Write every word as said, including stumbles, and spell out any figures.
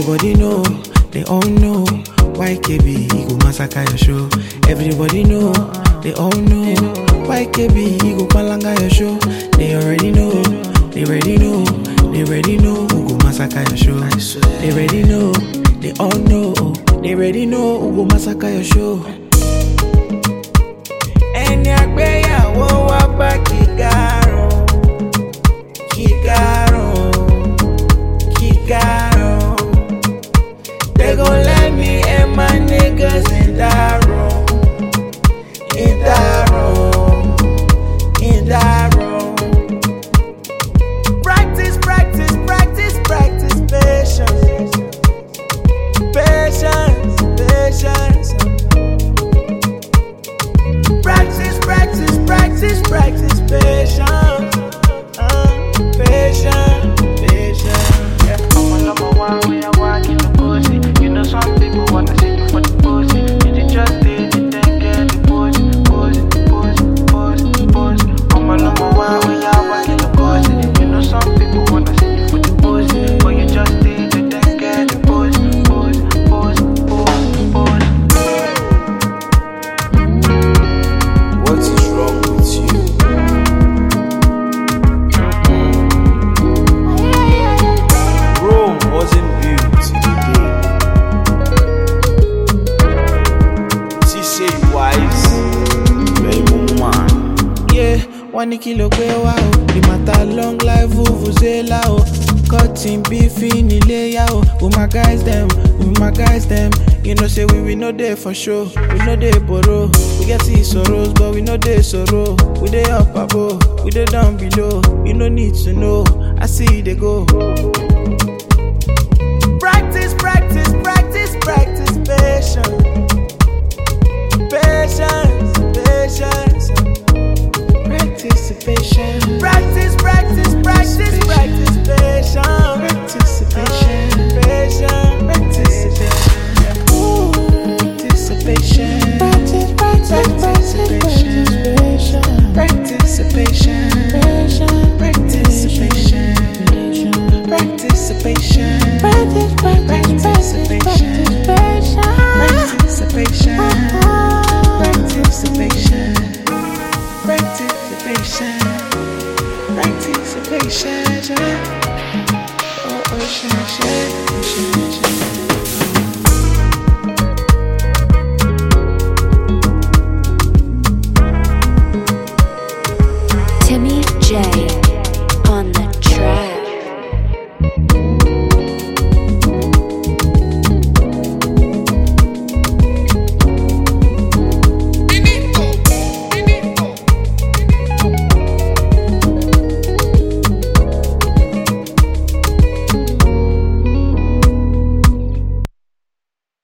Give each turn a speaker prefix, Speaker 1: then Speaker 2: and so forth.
Speaker 1: Everybody know, they all know. Y K B, he go massacre your show. Everybody know, they all know. Y K B, he go palanga your show. They already know, they already know, they already know who go massacre your show. They already know, they all know, they already know who go massacre your show. Ẹni àgbéyàwó wá bá kíkàrún, kíkàrún, kíkàrún. They gon' let me and my niggas in that room, in that room, in that room. Practice, practice, practice, practice, patience, patience, patience. Practice, practice, practice, practice, patience, uh, patience, patience. Yeah. I'm a number one when I walk in the pussy. You know some people wanna see you for the pussy. You did just did it, then get the pussy, pussy, pussy, pussy, pussy. I'm a number one when I walk in the pussy. You know some people wanna see you for the pussy, but you just did it, then get the pussy, pussy, pussy, pussy, pussy.
Speaker 2: What is wrong with you? Rome wasn't built in a day. She say wise, very woman.
Speaker 1: Yeah, one kilo gbe wa o. The matter long life vuvuzela o. Cutting beef in Ilea o. We my guys them, we my guys them. You know say we we know they for sure. We know they borrow. We get these sorrows, but we know they sorrow. We they up above, we they down below. You no need to know. I see they go. Practice, practice, practice, practice, patience, patience, patience. Participation. Practice, practice, practice, practice, patience. Participation. Patience. Participation. Ooh. Participation. Practice, practice, participation. Participation. Participation. Participation. Practice, practice, participation. Participation. Participation. Participation, participation, oh, oh, shine, shine, shine, shine.
Speaker 3: Timmy J on the track.